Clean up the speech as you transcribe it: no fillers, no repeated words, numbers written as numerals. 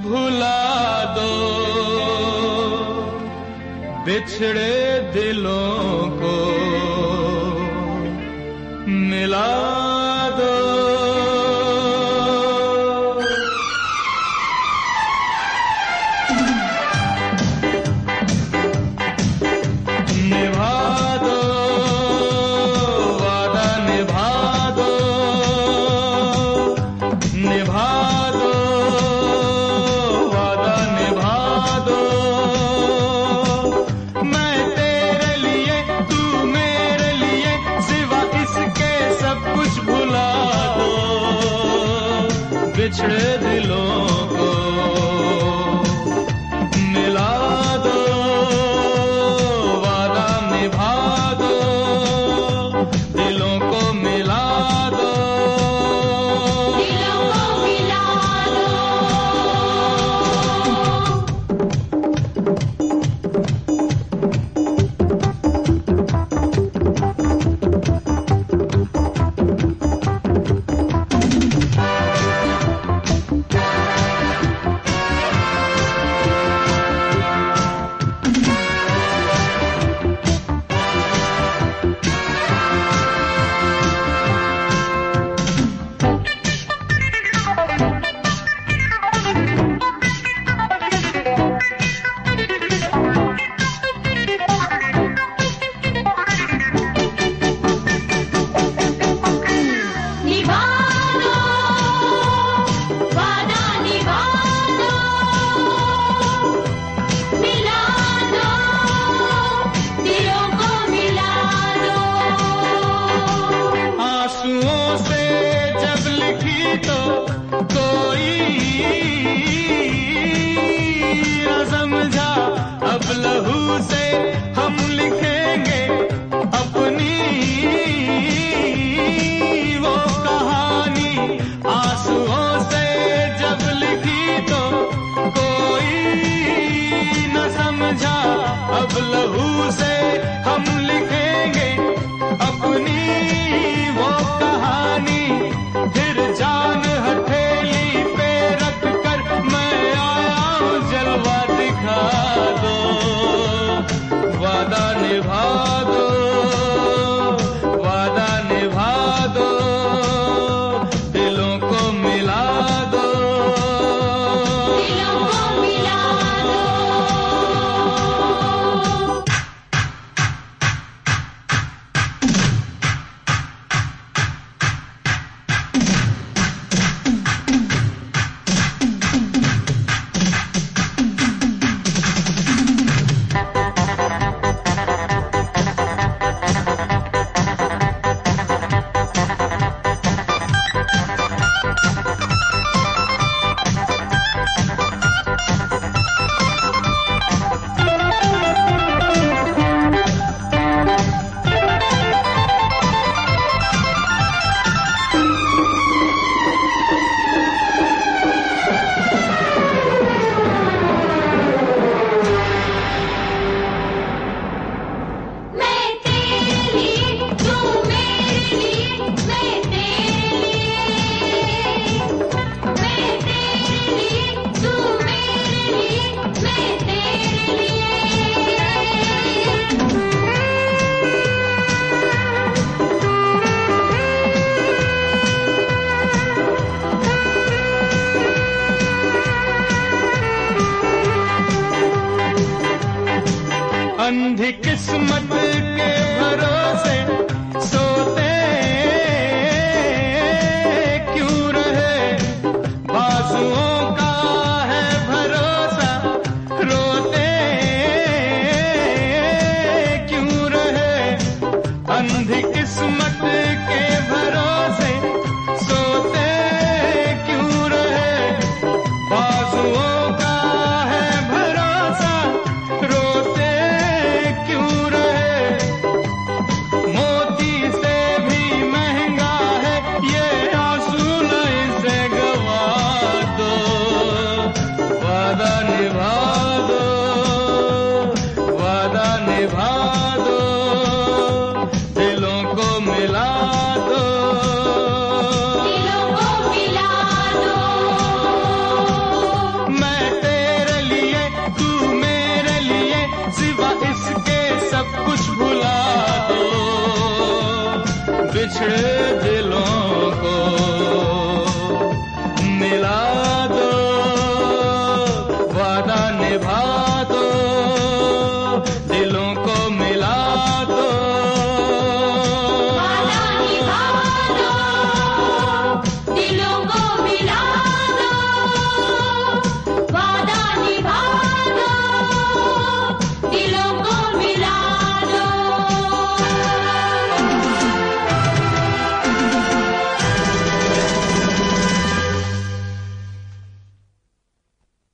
भुला दो, बिछड़े दिलों को मिला दो। निभा दो वादा, निभा दो, निभा दो वादा, निभा दो। मैं तेरे लिए, तू मेरे लिए, सिवा इसके सब कुछ भुला दो, बिछड़े दिलों को मिला दो, वादा निभा दो, दिलों को मिला दो, दिलों को मिला दो। निभा दो वादा, निभा दो, मिला दो, दिलों को मिला दो। आंसुओं से जब लिखी तो कोई न समझा, अब लहू से हम लिखेंगे अपनी वो कहानी। आंसुओं से जब लिखी तो कोई न समझा, अब लहू से हम लिखेंगे अपनी वो कहानी। फिर जान हथेली पे रख कर मैं आया हूँ, जलवा दिखा दो, वादा निभा दो, वादा निभा दो, दिलों को मिला दो, दिलों को मिला दो। मैं तेरे लिए, तू मेरे लिए, मैं तेरे लिए, मैं तेरे लिए, तू मेरे लिए, मैं तेरे लिए। अंधी किस्मत के भरोसे सोते क्यों रहे, बाजुओं का है भरोसा, रोते क्यों रहे। अंधी किस्मत के भरोसे सोते क्यों रहे, बाजुओं का है भरोसा, रोते क्यों रहे। बिछड़े